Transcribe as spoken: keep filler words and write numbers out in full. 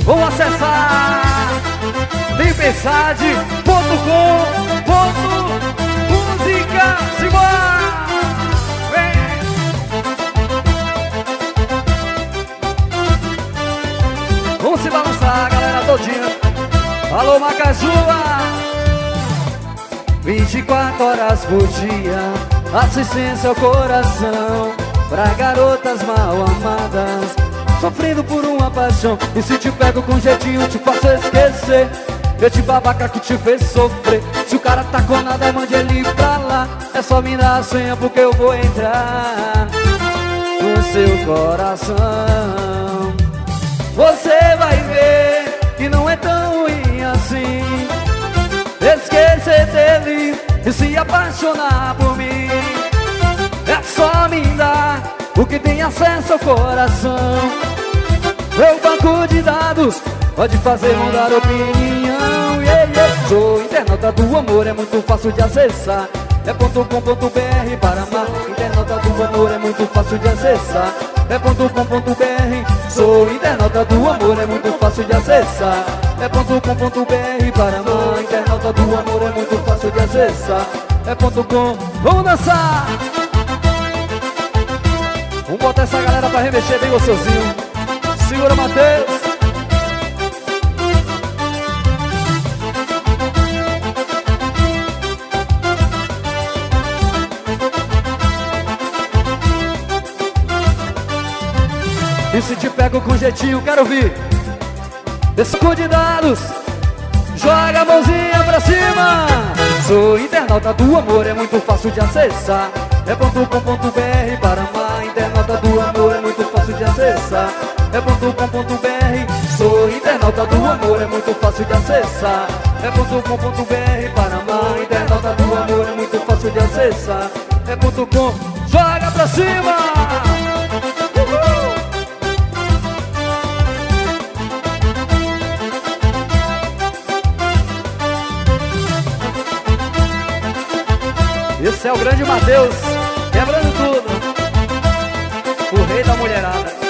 Vamos acessar tempestade ponto com ponto música. Simbora! Vamos se balançar, galera todinha. Alô, Macajua. vinte e quatro horas por dia, assistência ao coração, pra garotas mal amadas, sofrendo por uma paixão. E se te pego com jeitinho, te faço esquecer esse babaca que te fez sofrer. Se o cara tá com nada, mande ele pra lá. É só me dar a senha porque eu vou entrar no seu coração. Você vai ver que não é tão ruim assim esquecer dele e se apaixonar por mim. É só me dar o que tem acesso ao coração. Meu banco de dados pode fazer mudar opinião. Yeah, yeah. Sou internauta do amor, é muito fácil de acessar. É ponto com ponto br para amar. Internauta do amor, é muito fácil de acessar. É ponto com ponto br. Sou internauta do amor, é muito fácil de acessar. É ponto com ponto br para amar. Internauta do amor, é muito fácil de acessar. É ponto com. Vamos dançar! Vamos botar essa galera pra remexer bem gostosinho. Segura, Matheus. E se te pego com jeitinho, quero ouvir. Desco de dados, joga a mãozinha pra cima. Sou internauta do amor, é muito fácil de acessar. É ponto com ponto br para amar. Internauta do amor, é muito fácil de acessar. É ponto com ponto br. Sou internauta do amor, é muito fácil de acessar. É ponto com ponto br para amar. Internauta do amor, é muito fácil de acessar. É ponto com, joga pra cima. Esse é o grande Matheus, quebrando tudo, o rei da mulherada.